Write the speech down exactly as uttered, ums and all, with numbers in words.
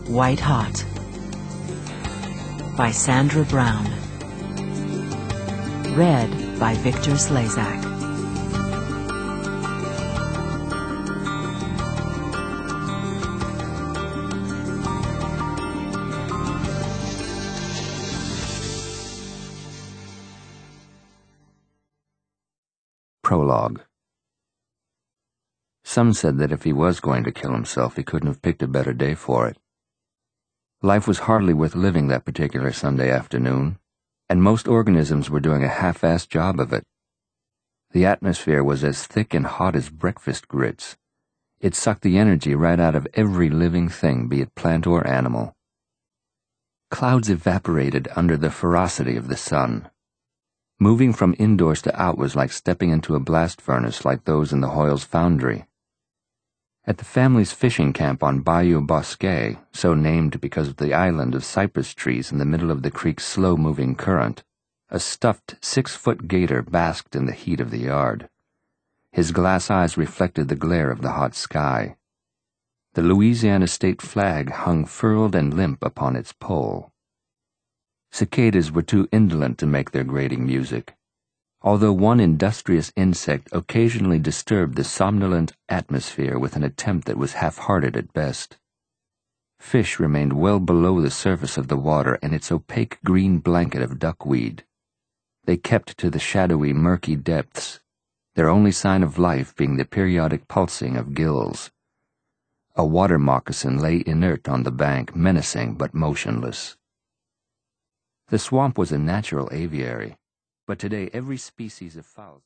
White Hot by Sandra Brown. Read by Victor Slezak. Prologue. Some said that if he was going to kill himself, he couldn't have picked a better day for it. Life was hardly worth living that particular Sunday afternoon, and most organisms were doing a half-assed job of it. The atmosphere was as thick and hot as breakfast grits. It sucked the energy right out of every living thing, be it plant or animal. Clouds evaporated under the ferocity of the sun. Moving from indoors to out was like stepping into a blast furnace like those in the Hoyles foundry. At the family's fishing camp on Bayou Bosquet, so named because of the island of cypress trees in the middle of the creek's slow-moving current, a stuffed six-foot gator basked in the heat of the yard. His glass eyes reflected the glare of the hot sky. The Louisiana state flag hung furled and limp upon its pole. Cicadas were too indolent to make their grating music, although one industrious insect occasionally disturbed the somnolent atmosphere with an attempt that was half-hearted at best. Fish remained well below the surface of the water in its opaque green blanket of duckweed. They kept to the shadowy, murky depths, their only sign of life being the periodic pulsing of gills. A water moccasin lay inert on the bank, menacing but motionless. The swamp was a natural aviary, but today every species of fowl